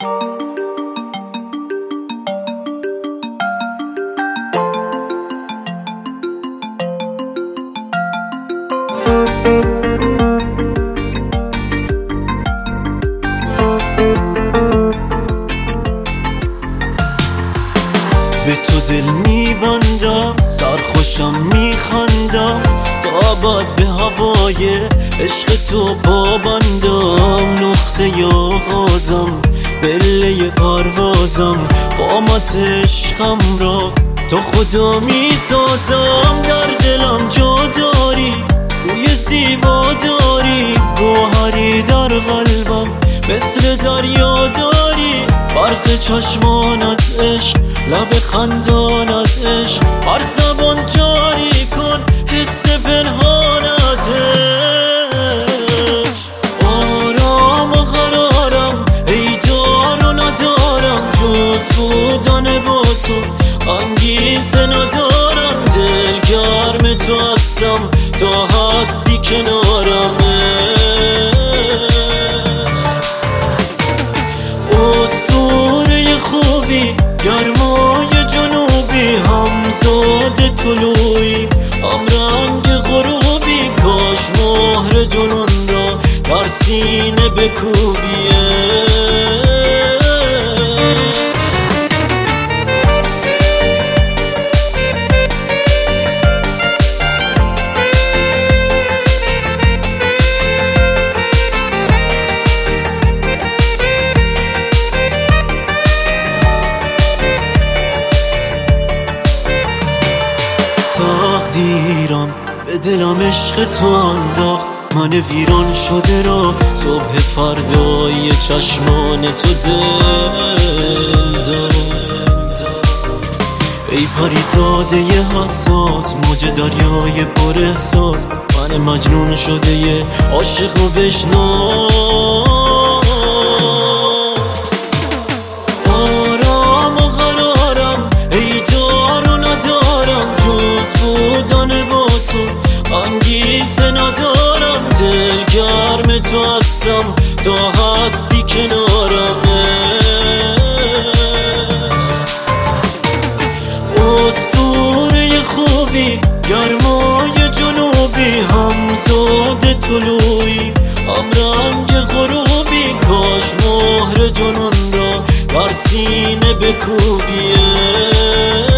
به تو دل میبندم، سرخوشم میخندم، تا باد به هوای عشق تو پابندم. نقطه آغازم، پله پروازم، قامت عشقم را تو خدا میسازم. در دلم جا داری، روی زیبا داری، گوهری در قلبم مثل دریا داری. برق چشمانت عشق، لب خندانت عشق، بر زبان جاری کن حس پنهانت عشق. آرام و قرارم، ای دار و ندارم، جز بودن با تو انگیزه ندارم. دل گرم تو هستم تا هستی کنارم. اسطوره خوبی، گرمای جنوبی، همزاد طلوعی، هم رنگ غروبی. کاش مهر جنون را در سینه بکوبیه. تقدیرم به دلم عشق تو انداخت، من ویران شده را صبح فردای چشمان تو دل داد. ای پریزاده حساس، موج دریای پر احساس، من مجنون شده ی عاشق و بشناس. آرام و قرارم، ای دار و ندارم، جز بودن با تو انگیزه ندارم. دل گرم تو هستم تا هستی کنارم. اسطوره خوبی، گرمای جنوبی، همزاد طلوعی، هم رنگ غروبی. کاش مهر جنون را در سینه بکوبیه.